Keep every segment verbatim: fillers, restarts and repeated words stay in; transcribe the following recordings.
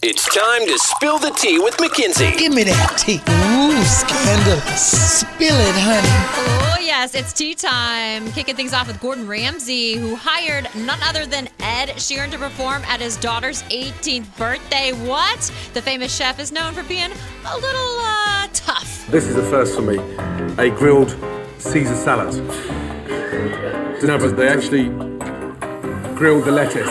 It's time to spill the tea with Mackenzie. Give me that tea. Ooh, scandalous. Spill it, honey. Oh, yes, it's tea time. Kicking things off with Gordon Ramsay, who hired none other than Ed Sheeran to perform at his daughter's eighteenth birthday. What? The famous chef is known for being a little uh, tough. This is the first for me. A grilled Caesar salad. No, but they actually grilled the lettuce.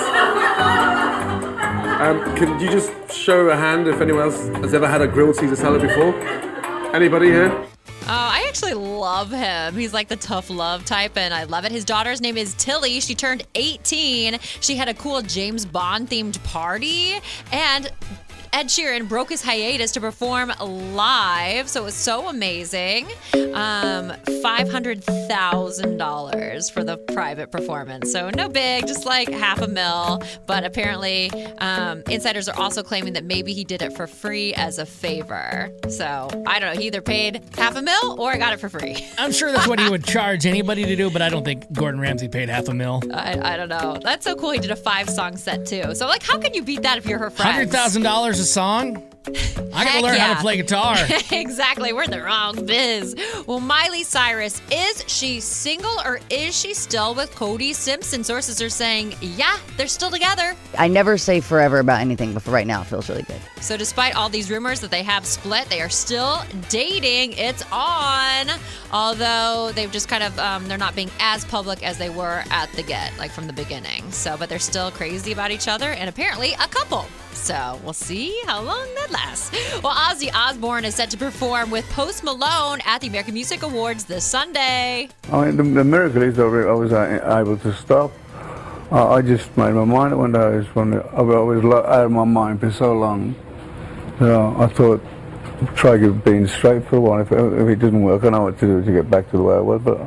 Um, can you just show a hand if anyone else has ever had a grilled Caesar salad before? Anybody here? Oh, I actually love him. He's like the tough love type, and I love it. His daughter's name is Tilly. She turned eighteen. She had a cool James Bond-themed party, and Ed Sheeran broke his hiatus to perform live, so it was so amazing. Um, five hundred thousand dollars for the private performance. So no big, just like half a mil. But apparently, um, insiders are also claiming that maybe he did it for free as a favor. So I don't know. He either paid half a mil or got it for free. I'm sure that's what he would charge anybody to do, but I don't think Gordon Ramsay paid half a mil. I, I don't know. That's so cool. He did a five-song set, too. So, like, how can you beat that if you're her friend? one hundred thousand dollars a song? I gotta learn yeah. how to play guitar. Exactly. We're in the wrong biz. Well, Miley Cyrus, is she single or is she still with Cody Simpson? Sources are saying, yeah, they're still together. I never say forever about anything, but for right now, it feels really good. So despite all these rumors that they have split, they are still dating. It's on. Although they've just kind of, um, they're not being as public as they were at the get, like from the beginning. So, but they're still crazy about each other and apparently a couple. So we'll see how long that lasts. Well, Ozzy Osbourne is set to perform with Post Malone at the American Music Awards this Sunday. I mean, the, the miracle is that I was uh, able to stop. Uh, I just made my mind up one day. I was, I was out of my mind for so long. You know, I thought, try being straight for a while. If it, if it didn't work, I know what to do to get back to the way I was. But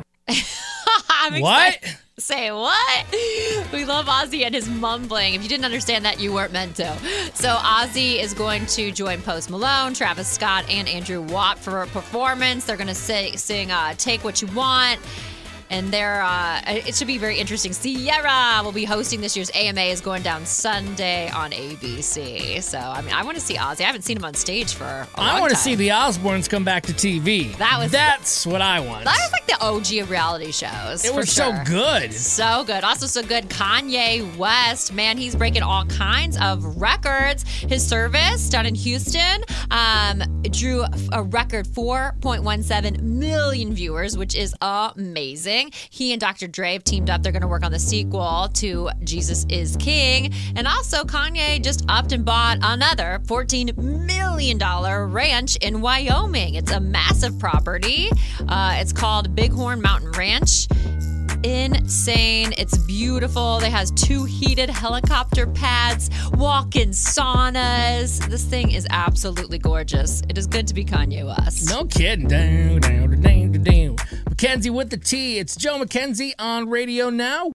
I'm what? Excited. Say what? We love Ozzy and his mumbling. If you didn't understand that, you weren't meant to. So Ozzy is going to join Post Malone, Travis Scott, and Andrew Watt for a performance. They're going to say, sing uh, Take What You Want. And they're, uh, it should be very interesting. Sierra will be hosting this year's A M A, is going down Sunday on A B C. So, I mean, I want to see Ozzy. I haven't seen him on stage for a long time. I want to see the Osbournes come back to T V. That was That's what I want. That was like the O G of reality shows. It for was sure. so good. So good. Also so good, Kanye West. Man, he's breaking all kinds of records. His service down in Houston um, drew a record four point one seven million viewers, which is amazing. He and Doctor Dre have teamed up. They're going to work on the sequel to Jesus is King. And also, Kanye just upped and bought another fourteen million dollars ranch in Wyoming. It's a massive property. Uh, it's called Bighorn Mountain Ranch. Insane. It's beautiful. It has two heated helicopter pads, walk-in saunas. This thing is absolutely gorgeous. It is good to be Kanye West. No kidding. Down, down, down, down, down. Mackenzie with the T. It's Joe Mackenzie on Radio Now.